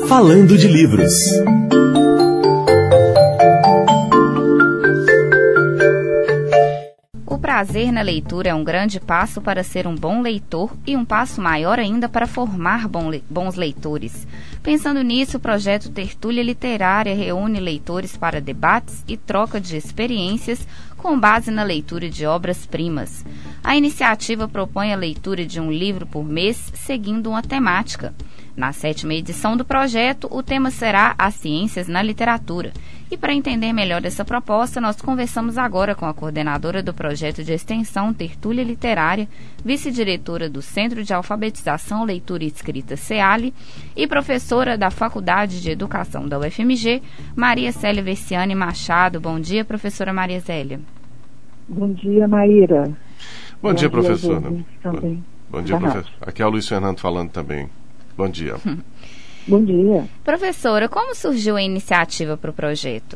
Falando de Livros. O prazer na leitura é um grande passo para ser um bom leitor e um passo maior ainda para formar bons leitores. Pensando nisso, o projeto Tertúlia Literária reúne leitores para debates e troca de experiências com base na leitura de obras-primas. A iniciativa propõe a leitura de um livro por mês, seguindo uma temática. Na 7ª edição do projeto, o tema será as ciências na literatura. E para entender melhor essa proposta, nós conversamos agora com a coordenadora do projeto de extensão Tertúlia Literária, vice-diretora do Centro de Alfabetização, Leitura e Escrita CEALI e professora da Faculdade de Educação da UFMG, Maria Célia Versiani Machado. Bom dia, professora Maria Célia. Bom dia, Maíra. Bom dia, professora. Bom dia, professor. Aqui é o Luiz Fernando falando também. Bom dia. Bom dia. Professora, como surgiu a iniciativa para o projeto?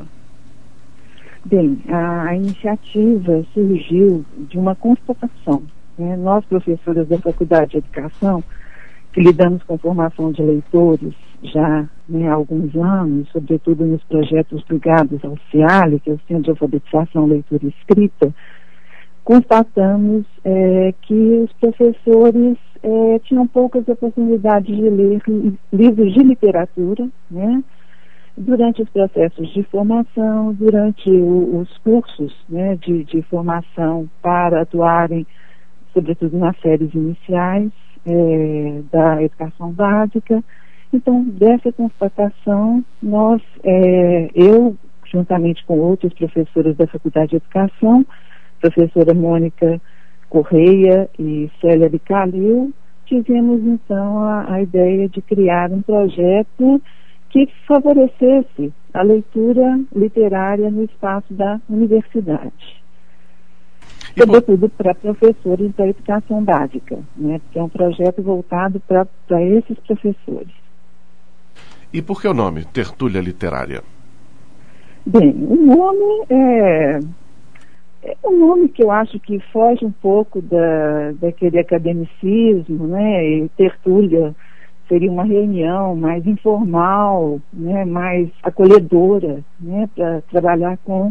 Bem, a iniciativa surgiu de uma constatação. Nós, professoras da Faculdade de Educação, que lidamos com formação de leitores já há alguns anos, sobretudo nos projetos ligados ao CIALI, que é o Centro de Alfabetização, Leitura e Escrita, constatamos que os professores tinham poucas oportunidades de ler livros de literatura, durante os processos de formação, durante os cursos de formação para atuarem, sobretudo nas séries iniciais da educação básica. Então, dessa constatação, eu, juntamente com outros professores da Faculdade de Educação, professora Mônica Correia e Célia Bicalil, tivemos então a ideia de criar um projeto que favorecesse a leitura literária no espaço da universidade. Sobretudo para professores da educação básica, porque é um projeto voltado para esses professores. E por que o nome, Tertúlia Literária? Bem, o nome é um nome que eu acho que foge um pouco daquele academicismo, e tertúlia seria uma reunião mais informal, mais acolhedora, para trabalhar com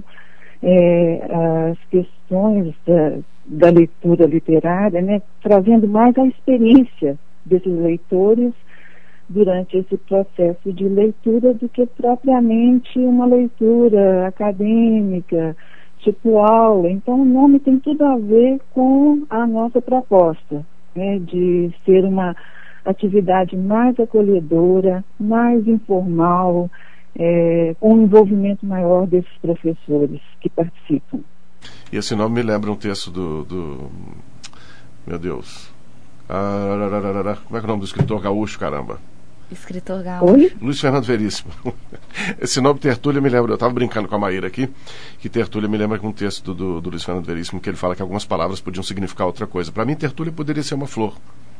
as questões da leitura literária, trazendo mais a experiência desses leitores durante esse processo de leitura do que propriamente uma leitura acadêmica, tipo aula. Então o nome tem tudo a ver com a nossa proposta, de ser uma atividade mais acolhedora, mais informal, com um envolvimento maior desses professores que participam. E esse nome me lembra um texto do meu Deus, como é que é o nome do escritor gaúcho, caramba? Escritor gaúcho. Oi? Luiz Fernando Veríssimo. Esse nome Tertúlia me lembra, eu estava brincando com a Maíra aqui, que Tertúlia me lembra com um texto do Luiz Fernando Veríssimo, que ele fala que algumas palavras podiam significar outra coisa. Para mim, Tertúlia poderia ser uma flor.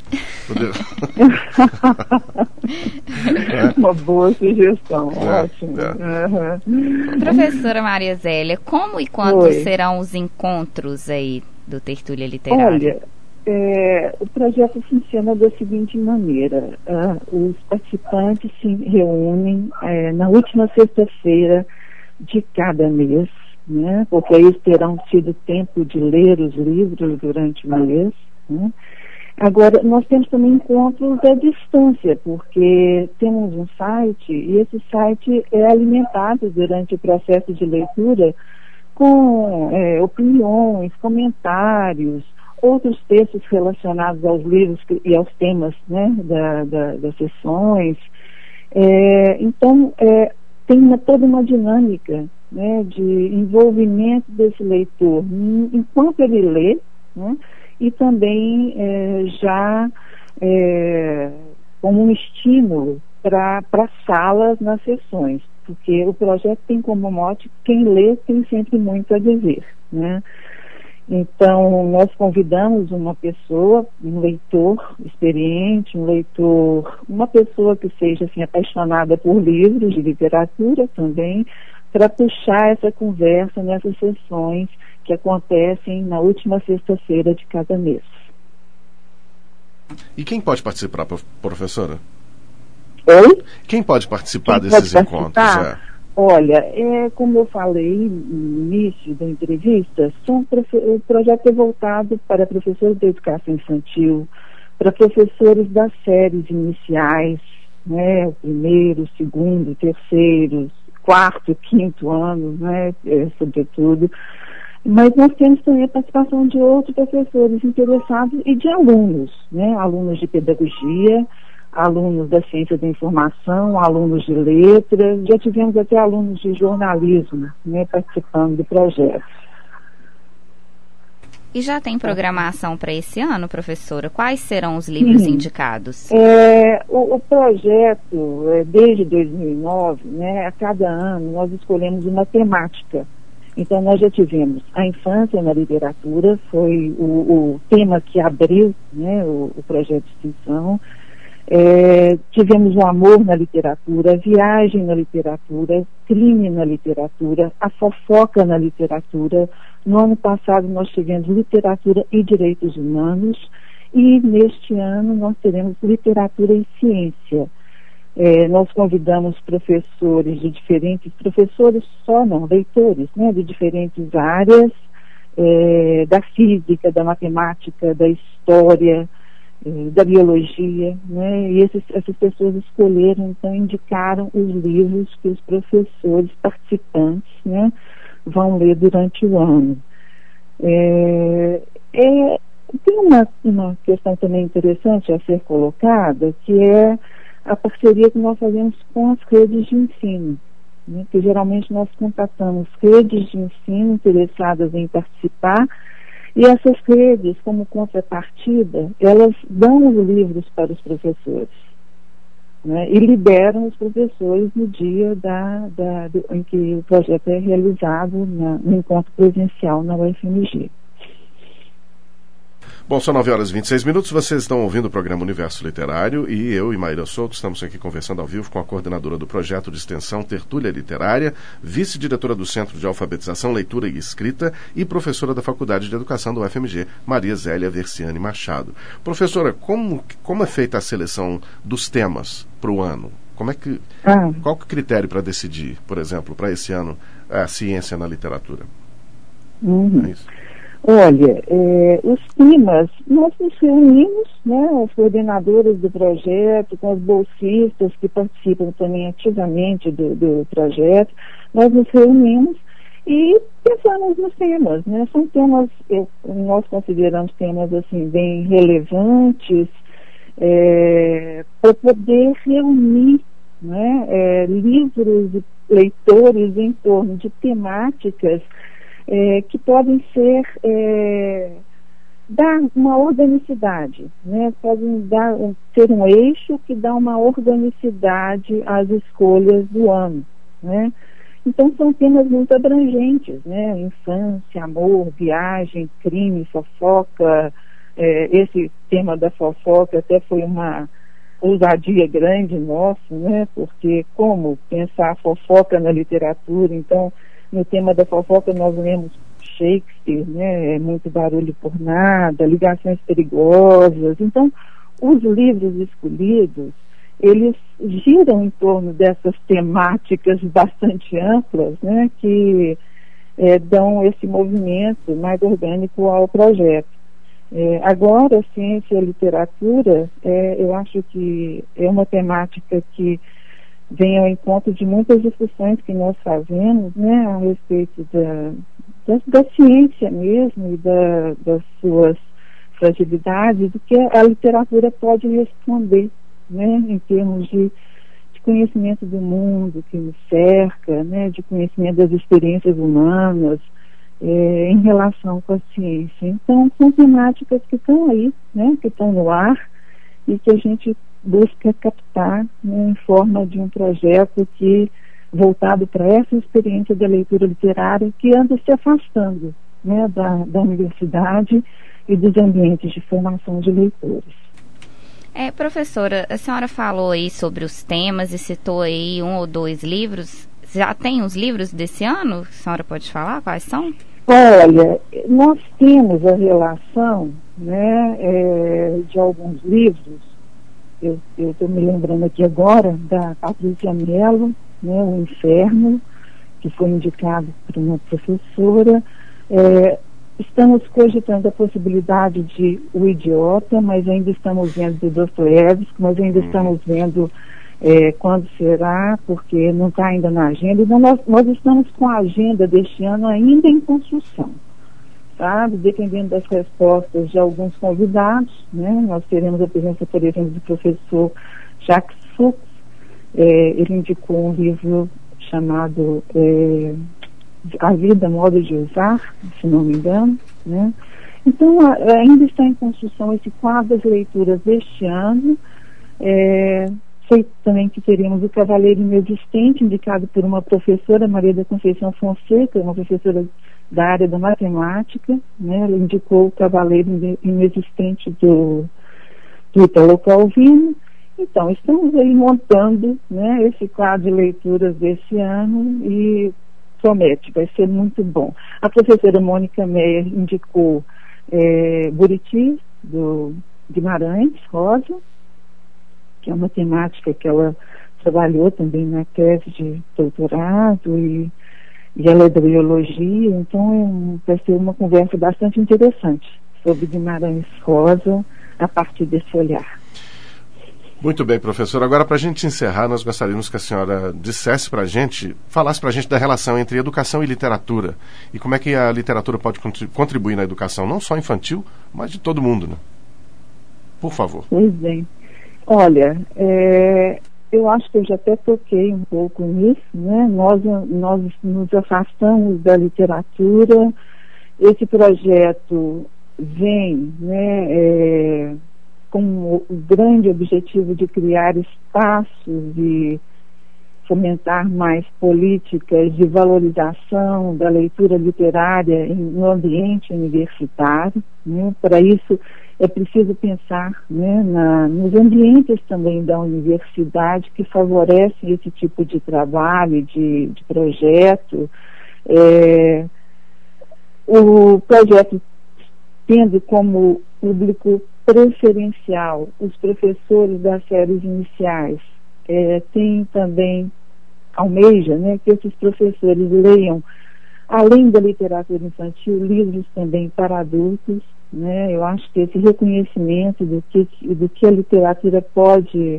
Uma boa sugestão, ótimo. Professora Maria Zélia, como e quando serão os encontros aí do Tertúlia Literária? Olha, o projeto funciona da seguinte maneira: os participantes se reúnem na última sexta-feira de cada mês, porque aí eles terão tido tempo de ler os livros durante o mês. Agora, nós temos também encontros à distância, porque temos um site, e esse site é alimentado durante o processo de leitura com opiniões, comentários, outros textos relacionados aos livros e aos temas das sessões. Então, tem toda uma dinâmica de envolvimento desse leitor enquanto ele lê, e também já como um estímulo para salas nas sessões, porque o projeto tem como mote: quem lê tem sempre muito a dizer, Então, nós convidamos uma pessoa, um leitor experiente, uma pessoa que seja apaixonada por livros de literatura também, para puxar essa conversa nessas sessões que acontecem na última sexta-feira de cada mês. E quem pode participar, professora? Oi? Quem pode participar desses encontros? Olha, como eu falei no início da entrevista, o projeto é voltado para professores de educação infantil, para professores das séries iniciais, né, o primeiro, segundo, terceiro, quarto, quinto ano, né, sobretudo. Mas nós temos também a participação de outros professores interessados e de alunos, né, alunos de pedagogia, alunos da ciência da informação, alunos de letras, já tivemos até alunos de jornalismo, né, participando do projeto. E já tem programação para esse ano, professora? Quais serão os livros indicados? O projeto, desde 2009, né, a cada ano nós escolhemos uma temática. Então nós já tivemos a infância na literatura, foi o tema que abriu, né, o projeto de extensão. Tivemos o amor na literatura, a viagem na literatura, crime na literatura, a fofoca na literatura. No ano passado nós tivemos literatura e direitos humanos e neste ano nós teremos literatura e ciência. Nós convidamos professores de diferentes, leitores, né, de diferentes áreas, da física, da matemática, da história, da biologia, né? E essas pessoas escolheram, então, indicaram os livros que os professores participantes, né, vão ler durante o ano. Tem uma questão também interessante a ser colocada, que é a parceria que nós fazemos com as redes de ensino, né, que geralmente nós contatamos redes de ensino interessadas em participar. E essas redes, como contrapartida, elas dão os livros para os professores, né, e liberam os professores no dia em que o projeto é realizado no encontro presencial na UFMG. Bom, são 9h26, vocês estão ouvindo o programa Universo Literário e eu e Maíra Souto estamos aqui conversando ao vivo com a coordenadora do projeto de extensão Tertúlia Literária, vice-diretora do Centro de Alfabetização, Leitura e Escrita e professora da Faculdade de Educação da UFMG, Maria Zélia Versiani Machado. Professora, como é feita a seleção dos temas para o ano? Qual que é o critério para decidir, por exemplo, para esse ano, a ciência na literatura? É isso? Olha, os temas, nós nos reunimos, né, as coordenadoras do projeto, com os bolsistas que participam também ativamente do projeto, nós nos reunimos e pensamos nos temas, né, são temas, nós consideramos temas, assim, bem relevantes, para poder reunir, né, livros e leitores em torno de temáticas que podem dar uma organicidade, né? Podem ter um eixo que dá uma organicidade às escolhas do ano, né? Então são temas muito abrangentes, né? Infância, amor, viagem, crime, fofoca. Esse tema da fofoca até foi uma ousadia grande nossa, né? Porque como pensar a fofoca na literatura? Então, no tema da fofoca nós lemos Shakespeare, né? Muito barulho por nada, Ligações Perigosas. Então, os livros escolhidos, eles giram em torno dessas temáticas bastante amplas, né? Que dão esse movimento mais orgânico ao projeto. Agora, a ciência e a literatura, eu acho que é uma temática que vem ao encontro de muitas discussões que nós fazemos, né, a respeito da ciência mesmo e das suas fragilidades, do que a literatura pode responder, né, em termos de conhecimento do mundo que nos cerca, né, de conhecimento das experiências humanas, em relação com a ciência. Então, são temáticas que estão aí, né, que estão no ar e que a gente busca captar, né, em forma de um projeto voltado para essa experiência da leitura literária que anda se afastando, né, da universidade e dos ambientes de formação de leitores. Professora, a senhora falou aí sobre os temas e citou aí 1 ou 2 livros. Já tem os livros desse ano? A senhora pode falar quais são? Olha, nós temos a relação, né, de alguns livros eu estou me lembrando aqui agora da Patrícia Mello, né, O Inferno, que foi indicado por uma professora. Estamos cogitando a possibilidade de O Idiota, mas ainda estamos vendo do Dostoiévski, mas ainda estamos vendo quando será, porque não está ainda na agenda. Então, nós estamos com a agenda deste ano ainda em construção, sabe? Dependendo das respostas de alguns convidados, né? Nós teremos a presença, por exemplo, do professor Jacques Fuchs. Ele indicou um livro chamado A Vida, Modo de Usar, se não me engano, né? Então, ainda está em construção esse quadro das leituras deste ano. Sei também que teremos o Cavaleiro Inexistente, indicado por uma professora, Maria da Conceição Fonseca, uma professora da área da matemática, né? Ela indicou o Cavaleiro Inexistente do Italo Calvino. Então, estamos aí montando, né, esse quadro de leituras desse ano e promete, vai ser muito bom. A professora Mônica Meyer indicou Buriti, do Guimarães Rosa, que é uma temática que ela trabalhou também na tese de doutorado e ela é da biologia, então vai ser uma conversa bastante interessante sobre Guimarães Rosa a partir desse olhar. Muito bem, professor. Agora, para a gente encerrar, nós gostaríamos que a senhora dissesse para a gente, falasse para a gente da relação entre educação e literatura e como é que a literatura pode contribuir na educação, não só infantil, mas de todo mundo, né? Por favor. Pois bem. Olha, eu acho que eu já até toquei um pouco nisso, né? Nós nos afastamos da literatura. Esse projeto vem, né, com o grande objetivo de criar espaços e fomentar mais políticas de valorização da leitura literária no ambiente universitário, né? Para isso é preciso pensar, né, nos ambientes também da universidade que favorecem esse tipo de trabalho, de projeto. O projeto tendo como público preferencial os professores das séries iniciais, tem também, almeja, né, que esses professores leiam, além da literatura infantil, livros também para adultos, né? Eu acho que esse reconhecimento do que a literatura pode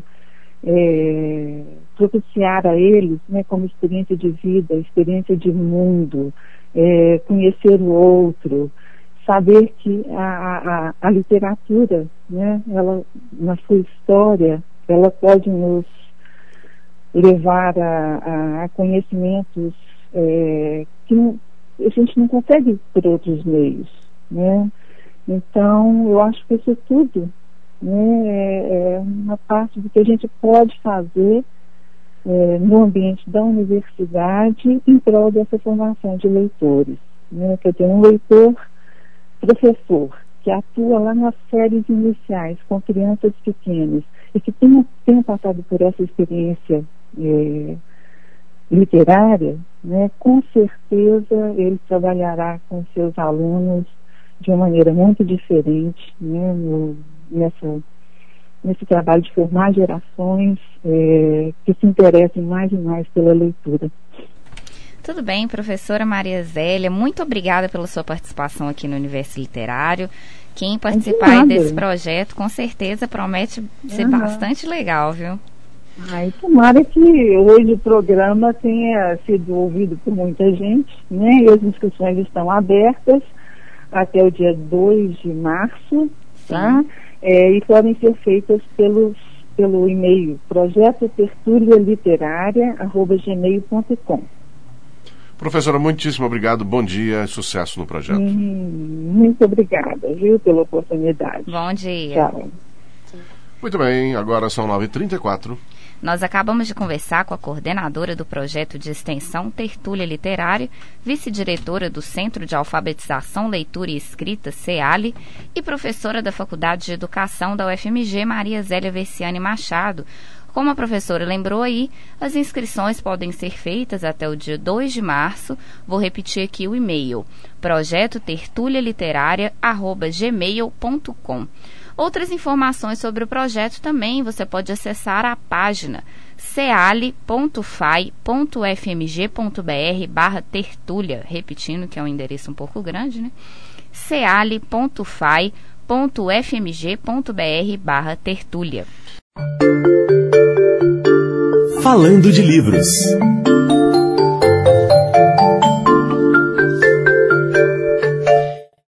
propiciar a eles, né, como experiência de vida, experiência de mundo, conhecer o outro, saber que a literatura, né, ela, na sua história, ela pode nos levar a conhecimentos que a gente não consegue por outros meios, né? Então, eu acho que isso tudo, né, é uma parte do que a gente pode fazer no ambiente da universidade em prol dessa formação de leitores, né? Quer dizer, um leitor professor que atua lá nas séries iniciais com crianças pequenas e que tenha passado por essa experiência literária, né, com certeza ele trabalhará com seus alunos de uma maneira muito diferente, né, nesse trabalho de formar gerações que se interessem mais e mais pela leitura. Tudo bem, professora Maria Zélia, muito obrigada pela sua participação aqui no Universo Literário. Quem participar desse projeto, com certeza, promete ser bastante legal, viu? Tomara que hoje o programa tenha sido ouvido por muita gente, né? E as inscrições estão abertas até o dia 2 de março, tá? E podem ser feitas pelo e-mail projetotertulialiterária@gmail.com. Professora, muitíssimo obrigado, bom dia e sucesso no projeto. Muito obrigada, viu, pela oportunidade. Bom dia. Tchau. Muito bem, agora são 9h34. Nós acabamos de conversar com a coordenadora do projeto de extensão Tertúlia Literária, vice-diretora do Centro de Alfabetização, Leitura e Escrita, CEALI, e professora da Faculdade de Educação da UFMG, Maria Zélia Versiani Machado. Como a professora lembrou aí, as inscrições podem ser feitas até o dia 2 de março. Vou repetir aqui o e-mail: projetotertulialiterária@gmail.com. Outras informações sobre o projeto também você pode acessar a página ceale.fai.fmg.br/tertúlia, repetindo que é um endereço um pouco grande, né? ceale.fai.fmg.br/tertúlia. Falando de livros.